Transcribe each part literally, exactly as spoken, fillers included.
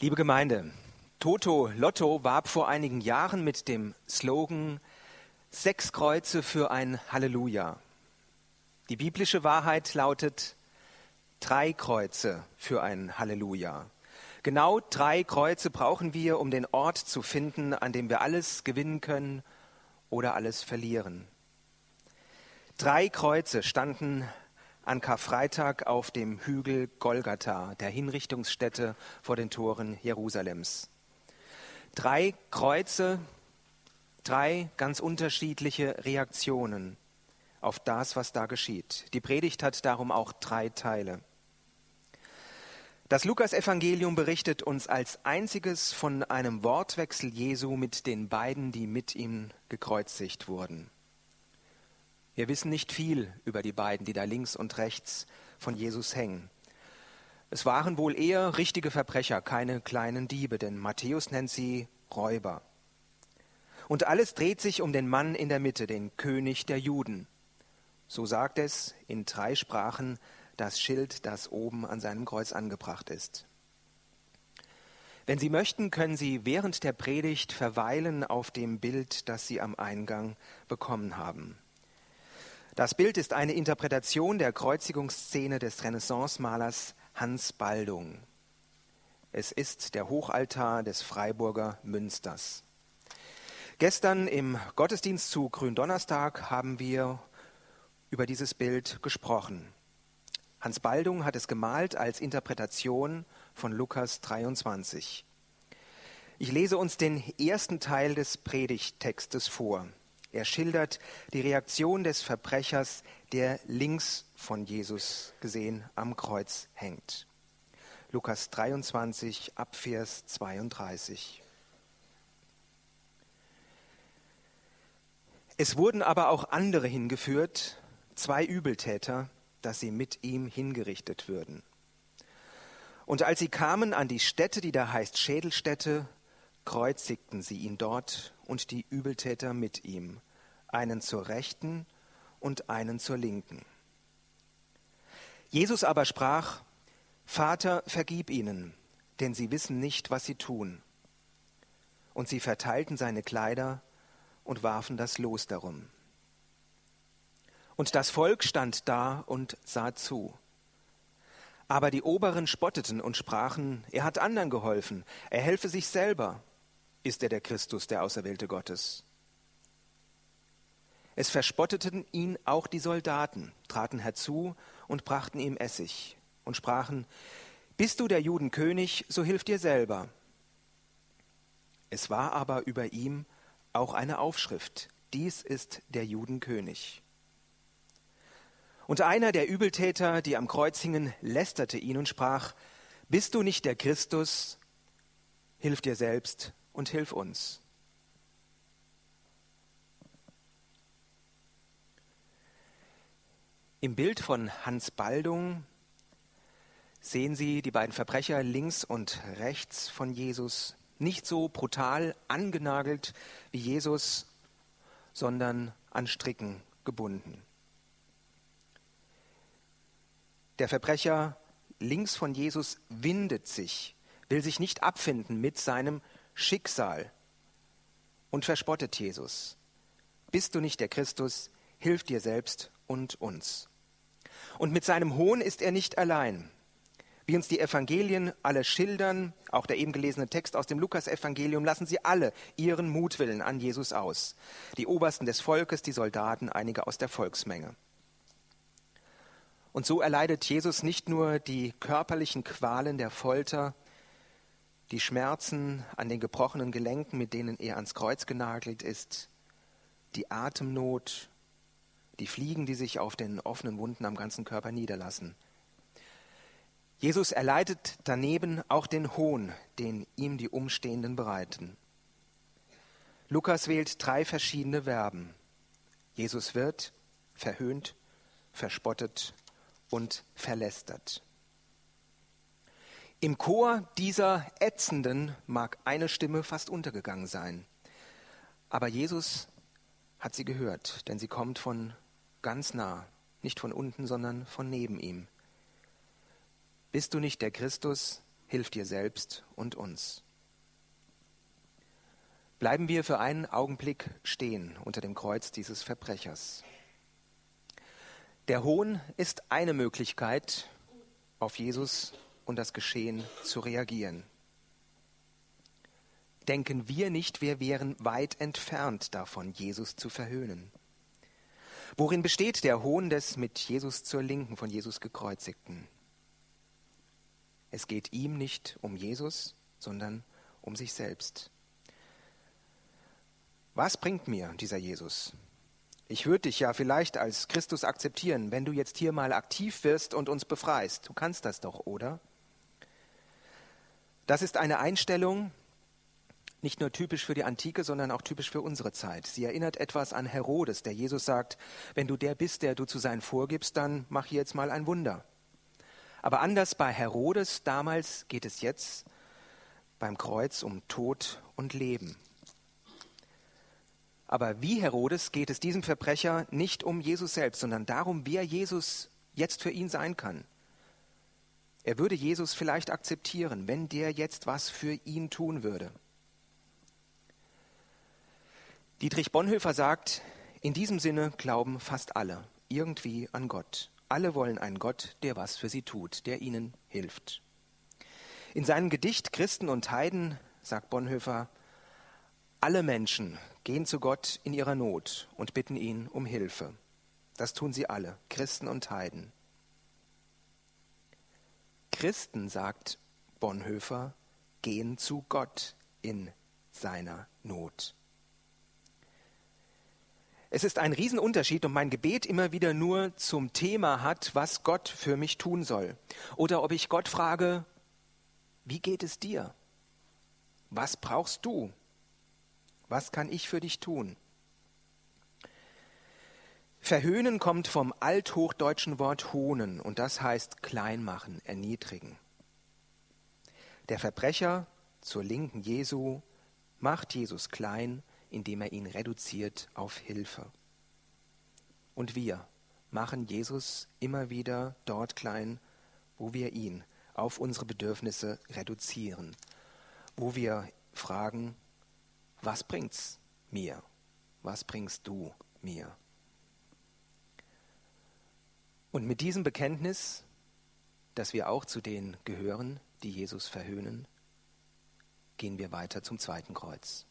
Liebe Gemeinde, Toto Lotto warb vor einigen Jahren mit dem Slogan Sechs Kreuze für ein Halleluja. Die biblische Wahrheit lautet drei Kreuze für ein Halleluja. Genau drei Kreuze brauchen wir, um den Ort zu finden, an dem wir alles gewinnen können oder alles verlieren. Drei Kreuze standen an Karfreitag auf dem Hügel Golgatha, der Hinrichtungsstätte vor den Toren Jerusalems. Drei Kreuze, drei ganz unterschiedliche Reaktionen auf das, was da geschieht. Die Predigt hat darum auch drei Teile. Das Lukas-Evangelium berichtet uns als einziges von einem Wortwechsel Jesu mit den beiden, die mit ihm gekreuzigt wurden. Wir wissen nicht viel über die beiden, die da links und rechts von Jesus hängen. Es waren wohl eher richtige Verbrecher, keine kleinen Diebe, denn Matthäus nennt sie Räuber. Und alles dreht sich um den Mann in der Mitte, den König der Juden. So sagt es in drei Sprachen das Schild, das oben an seinem Kreuz angebracht ist. Wenn Sie möchten, können Sie während der Predigt verweilen auf dem Bild, das Sie am Eingang bekommen haben. Das Bild ist eine Interpretation der Kreuzigungsszene des Renaissance-Malers Hans Baldung. Es ist der Hochaltar des Freiburger Münsters. Gestern im Gottesdienst zu Gründonnerstag haben wir über dieses Bild gesprochen. Hans Baldung hat es gemalt als Interpretation von Lukas dreiundzwanzig. Ich lese uns den ersten Teil des Predigttextes vor. Er schildert die Reaktion des Verbrechers, der links von Jesus gesehen am Kreuz hängt. Lukas dreiundzwanzig, ab Vers zweiunddreißig. Es wurden aber auch andere hingeführt, zwei Übeltäter, dass sie mit ihm hingerichtet würden. Und als sie kamen an die Stätte, die da heißt Schädelstätte, kreuzigten sie ihn dort und die Übeltäter mit ihm, einen zur Rechten und einen zur Linken. Jesus aber sprach: Vater, vergib ihnen, denn sie wissen nicht, was sie tun. Und sie verteilten seine Kleider und warfen das Los darum. Und das Volk stand da und sah zu. Aber die Oberen spotteten und sprachen: Er hat anderen geholfen, er helfe sich selber. Ist er der Christus, der Auserwählte Gottes? Es verspotteten ihn auch die Soldaten, traten herzu und brachten ihm Essig und sprachen: Bist du der Juden König, so hilf dir selber. Es war aber über ihm auch eine Aufschrift: Dies ist der Juden König. Und einer der Übeltäter, die am Kreuz hingen, lästerte ihn und sprach: Bist du nicht der Christus? Hilf dir selbst und hilf uns. Im Bild von Hans Baldung sehen Sie die beiden Verbrecher links und rechts von Jesus, nicht so brutal angenagelt wie Jesus, sondern an Stricken gebunden. Der Verbrecher links von Jesus windet sich, will sich nicht abfinden mit seinem Schicksal und verspottet Jesus. Bist du nicht der Christus? Hilf dir selbst und uns. Und mit seinem Hohn ist er nicht allein. Wie uns die Evangelien alle schildern, auch der eben gelesene Text aus dem Lukas-Evangelium, lassen sie alle ihren Mutwillen an Jesus aus. Die Obersten des Volkes, die Soldaten, einige aus der Volksmenge. Und so erleidet Jesus nicht nur die körperlichen Qualen der Folter, die Schmerzen an den gebrochenen Gelenken, mit denen er ans Kreuz genagelt ist, die Atemnot, die Fliegen, die sich auf den offenen Wunden am ganzen Körper niederlassen. Jesus erleidet daneben auch den Hohn, den ihm die Umstehenden bereiten. Lukas wählt drei verschiedene Verben. Jesus wird verhöhnt, verspottet und verlästert. Im Chor dieser Ätzenden mag eine Stimme fast untergegangen sein. Aber Jesus hat sie gehört, denn sie kommt von ganz nah, nicht von unten, sondern von neben ihm. Bist du nicht der Christus? hilf dir selbst und uns. Bleiben wir für einen Augenblick stehen unter dem Kreuz dieses Verbrechers. Der Hohn ist eine Möglichkeit, auf Jesus und das Geschehen zu reagieren. Denken wir nicht, wir wären weit entfernt davon, Jesus zu verhöhnen. Worin besteht der Hohn des mit Jesus zur Linken von Jesus gekreuzigten? Es geht ihm nicht um Jesus, sondern um sich selbst. Was bringt mir dieser Jesus? Ich würde dich ja vielleicht als Christus akzeptieren, wenn du jetzt hier mal aktiv wirst und uns befreist. Du kannst das doch, oder? Das ist eine Einstellung, nicht nur typisch für die Antike, sondern auch typisch für unsere Zeit. Sie erinnert etwas an Herodes, der Jesus sagt, wenn du der bist, der du zu sein vorgibst, dann mach hier jetzt mal ein Wunder. Aber anders bei Herodes damals geht es jetzt beim Kreuz um Tod und Leben. Aber wie Herodes geht es diesem Verbrecher nicht um Jesus selbst, sondern darum, wer Jesus jetzt für ihn sein kann. Er würde Jesus vielleicht akzeptieren, wenn der jetzt was für ihn tun würde. Dietrich Bonhoeffer sagt, in diesem Sinne glauben fast alle irgendwie an Gott. Alle wollen einen Gott, der was für sie tut, der ihnen hilft. In seinem Gedicht Christen und Heiden sagt Bonhoeffer, alle Menschen gehen zu Gott in ihrer Not und bitten ihn um Hilfe. Das tun sie alle, Christen und Heiden. Christen, sagt Bonhoeffer, gehen zu Gott in seiner Not. Es ist ein Riesenunterschied, ob mein Gebet immer wieder nur zum Thema hat, was Gott für mich tun soll. Oder ob ich Gott frage, wie geht es dir? Was brauchst du? Was kann ich für dich tun? Verhöhnen kommt vom althochdeutschen Wort hohnen und das heißt klein machen, erniedrigen. Der Verbrecher zur Linken Jesu macht Jesus klein, indem er ihn reduziert auf Hilfe. Und wir machen Jesus immer wieder dort klein, wo wir ihn auf unsere Bedürfnisse reduzieren, wo wir fragen, was bringt's mir? Was bringst du mir? Und mit diesem Bekenntnis, dass wir auch zu denen gehören, die Jesus verhöhnen, gehen wir weiter zum zweiten Kreuz.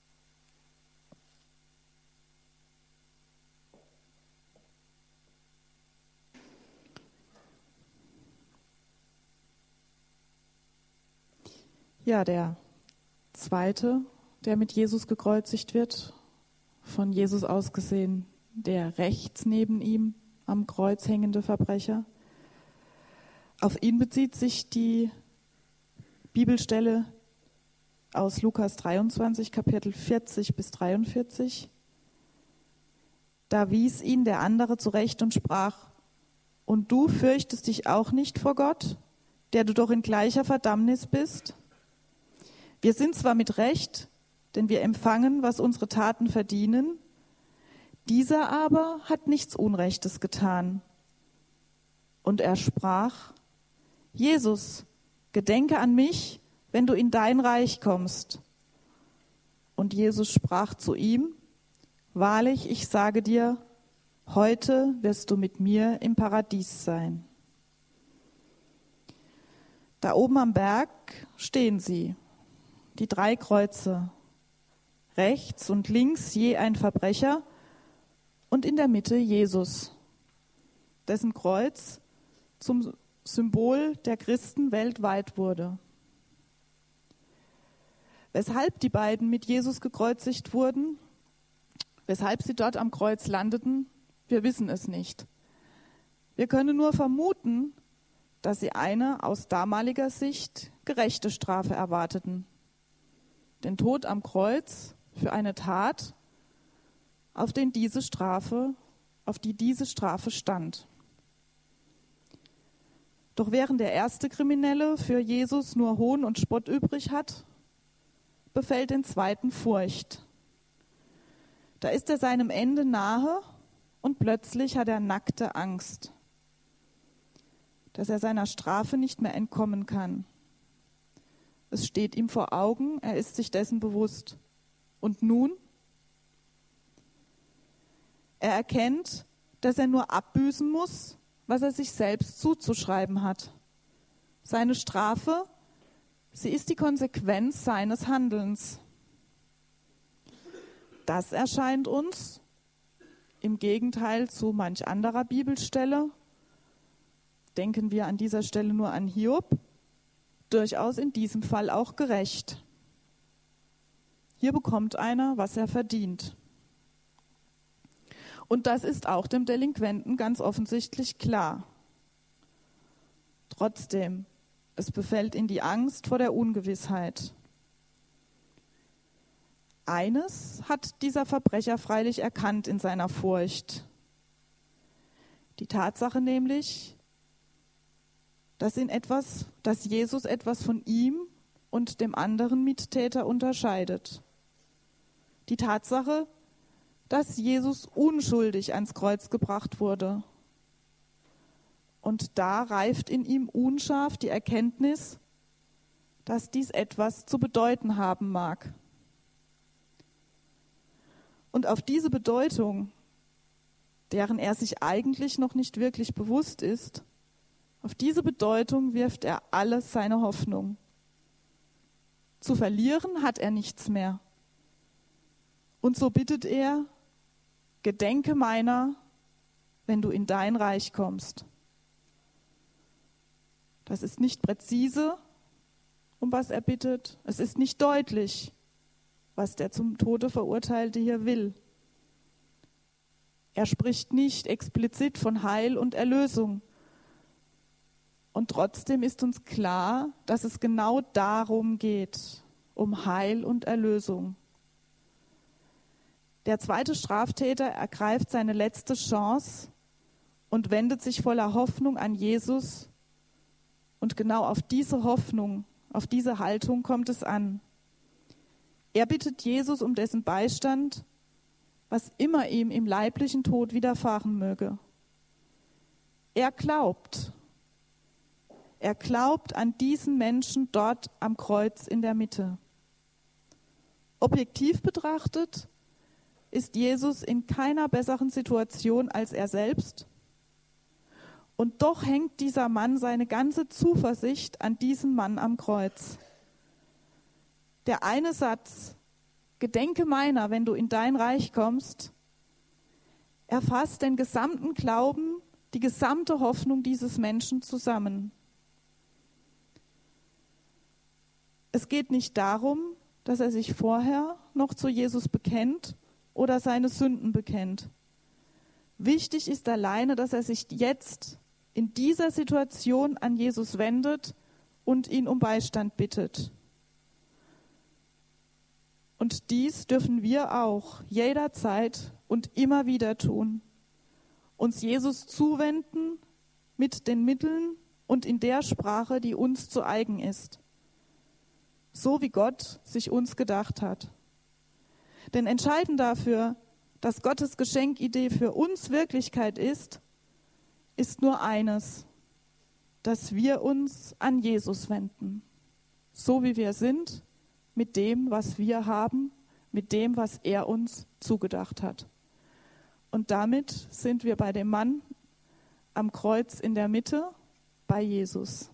Ja, der zweite, der mit Jesus gekreuzigt wird, von Jesus aus gesehen, der rechts neben ihm am Kreuz hängende Verbrecher. Auf ihn bezieht sich die Bibelstelle aus Lukas dreiundzwanzig, Kapitel vierzig bis dreiundvierzig. Da wies ihn der andere zurecht und sprach: Und du fürchtest dich auch nicht vor Gott, der du doch in gleicher Verdammnis bist? Wir sind zwar mit Recht, denn wir empfangen, was unsere Taten verdienen, dieser aber hat nichts Unrechtes getan. Und er sprach: Jesus, gedenke an mich, wenn du in dein Reich kommst. Und Jesus sprach zu ihm: Wahrlich, ich sage dir, heute wirst du mit mir im Paradies sein. Da oben am Berg stehen sie, die drei Kreuze, rechts und links je ein Verbrecher und in der Mitte Jesus, dessen Kreuz zum Symbol der Christen weltweit wurde. Weshalb die beiden mit Jesus gekreuzigt wurden, weshalb sie dort am Kreuz landeten, wir wissen es nicht. Wir können nur vermuten, dass sie eine aus damaliger Sicht gerechte Strafe erwarteten. Den Tod am Kreuz für eine Tat, auf den diese Strafe, auf die diese Strafe stand. Doch während der erste Kriminelle für Jesus nur Hohn und Spott übrig hat, befällt den zweiten Furcht. Da ist er seinem Ende nahe und plötzlich hat er nackte Angst, dass er seiner Strafe nicht mehr entkommen kann. Es steht ihm vor Augen, er ist sich dessen bewusst. Und nun? Er erkennt, dass er nur abbüßen muss, was er sich selbst zuzuschreiben hat. Seine Strafe, sie ist die Konsequenz seines Handelns. Das erscheint uns, im Gegenteil zu manch anderer Bibelstelle, denken wir an dieser Stelle nur an Hiob, durchaus in diesem Fall auch gerecht. Hier bekommt einer, was er verdient. Und das ist auch dem Delinquenten ganz offensichtlich klar. Trotzdem, es befällt ihn die Angst vor der Ungewissheit. Eines hat dieser Verbrecher freilich erkannt in seiner Furcht. Die Tatsache nämlich, dass ihn etwas, dass Jesus etwas von ihm und dem anderen Mittäter unterscheidet. Die Tatsache, dass Jesus unschuldig ans Kreuz gebracht wurde. Und da reift in ihm unscharf die Erkenntnis, dass dies etwas zu bedeuten haben mag. Und auf diese Bedeutung, deren er sich eigentlich noch nicht wirklich bewusst ist, auf diese Bedeutung wirft er alle seine Hoffnung. Zu verlieren hat er nichts mehr. Und so bittet er, gedenke meiner, wenn du in dein Reich kommst. Das ist nicht präzise, um was er bittet. Es ist nicht deutlich, was der zum Tode Verurteilte hier will. Er spricht nicht explizit von Heil und Erlösung. Und trotzdem ist uns klar, dass es genau darum geht, um Heil und Erlösung. Der zweite Straftäter ergreift seine letzte Chance und wendet sich voller Hoffnung an Jesus. Und genau auf diese Hoffnung, auf diese Haltung kommt es an. Er bittet Jesus um dessen Beistand, was immer ihm im leiblichen Tod widerfahren möge. Er glaubt. Er glaubt an diesen Menschen dort am Kreuz in der Mitte. Objektiv betrachtet ist Jesus in keiner besseren Situation als er selbst. Und doch hängt dieser Mann seine ganze Zuversicht an diesen Mann am Kreuz. Der eine Satz, gedenke meiner, wenn du in dein Reich kommst, erfasst den gesamten Glauben, die gesamte Hoffnung dieses Menschen zusammen. Es geht nicht darum, dass er sich vorher noch zu Jesus bekennt oder seine Sünden bekennt. Wichtig ist alleine, dass er sich jetzt in dieser Situation an Jesus wendet und ihn um Beistand bittet. Und dies dürfen wir auch jederzeit und immer wieder tun. Uns Jesus zuwenden mit den Mitteln und in der Sprache, die uns zu eigen ist. So wie Gott sich uns gedacht hat. Denn entscheidend dafür, dass Gottes Geschenkidee für uns Wirklichkeit ist, ist nur eines, dass wir uns an Jesus wenden. So wie wir sind, mit dem, was wir haben, mit dem, was er uns zugedacht hat. Und damit sind wir bei dem Mann am Kreuz in der Mitte, bei Jesus.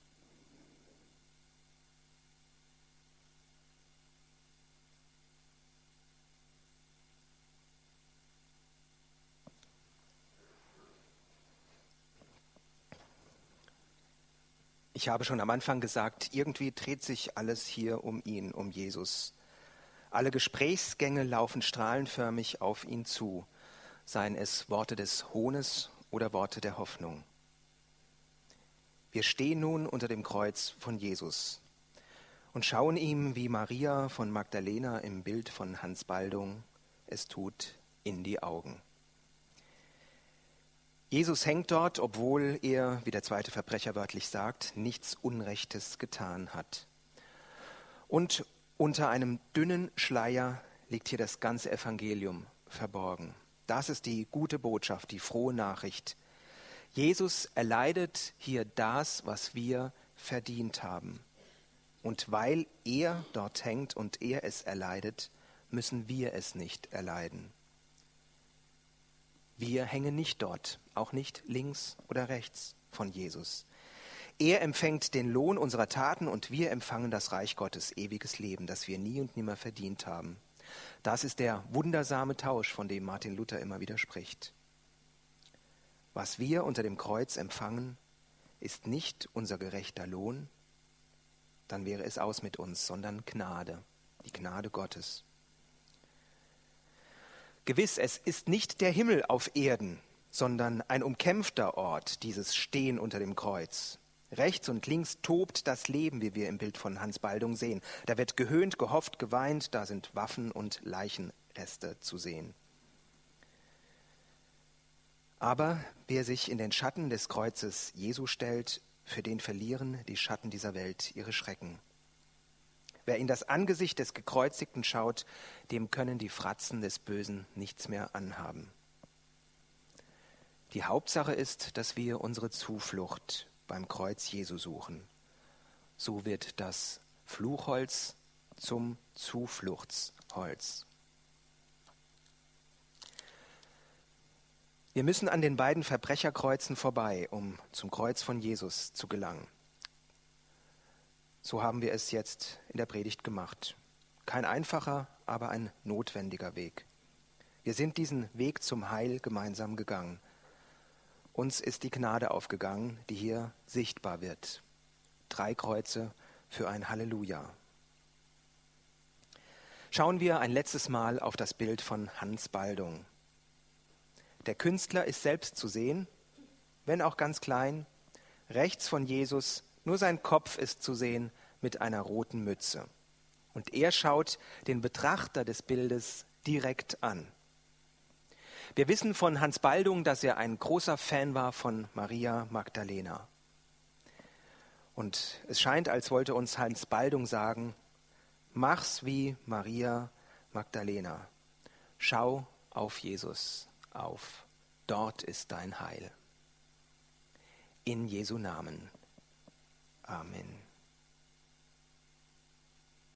Ich habe schon am Anfang gesagt, irgendwie dreht sich alles hier um ihn, um Jesus. Alle Gesprächsgänge laufen strahlenförmig auf ihn zu, seien es Worte des Hohnes oder Worte der Hoffnung. Wir stehen nun unter dem Kreuz von Jesus und schauen ihm, wie Maria von Magdalena im Bild von Hans Baldung es tut, in die Augen. Jesus hängt dort, obwohl er, wie der zweite Verbrecher wörtlich sagt, nichts Unrechtes getan hat. Und unter einem dünnen Schleier liegt hier das ganze Evangelium verborgen. Das ist die gute Botschaft, die frohe Nachricht. Jesus erleidet hier das, was wir verdient haben. Und weil er dort hängt und er es erleidet, müssen wir es nicht erleiden. Wir hängen nicht dort, auch nicht links oder rechts von Jesus. Er empfängt den Lohn unserer Taten und wir empfangen das Reich Gottes, ewiges Leben, das wir nie und nimmer verdient haben. Das ist der wundersame Tausch, von dem Martin Luther immer wieder spricht. Was wir unter dem Kreuz empfangen, ist nicht unser gerechter Lohn, dann wäre es aus mit uns, sondern Gnade, die Gnade Gottes. Gewiss, es ist nicht der Himmel auf Erden, sondern ein umkämpfter Ort, dieses Stehen unter dem Kreuz. Rechts und links tobt das Leben, wie wir im Bild von Hans Baldung sehen. Da wird gehöhnt, gehofft, geweint, da sind Waffen und Leichenreste zu sehen. Aber wer sich in den Schatten des Kreuzes Jesu stellt, für den verlieren die Schatten dieser Welt ihre Schrecken. Wer in das Angesicht des Gekreuzigten schaut, dem können die Fratzen des Bösen nichts mehr anhaben. Die Hauptsache ist, dass wir unsere Zuflucht beim Kreuz Jesu suchen. So wird das Fluchholz zum Zufluchtsholz. Wir müssen an den beiden Verbrecherkreuzen vorbei, um zum Kreuz von Jesus zu gelangen. So haben wir es jetzt in der Predigt gemacht. Kein einfacher, aber ein notwendiger Weg. Wir sind diesen Weg zum Heil gemeinsam gegangen. Uns ist die Gnade aufgegangen, die hier sichtbar wird. Drei Kreuze für ein Halleluja. Schauen wir ein letztes Mal auf das Bild von Hans Baldung. Der Künstler ist selbst zu sehen, wenn auch ganz klein. Rechts von Jesus, nur sein Kopf ist zu sehen mit einer roten Mütze. Und er schaut den Betrachter des Bildes direkt an. Wir wissen von Hans Baldung, dass er ein großer Fan war von Maria Magdalena. Und es scheint, als wollte uns Hans Baldung sagen, mach's wie Maria Magdalena. Schau auf Jesus auf. Dort ist dein Heil. In Jesu Namen. Amen.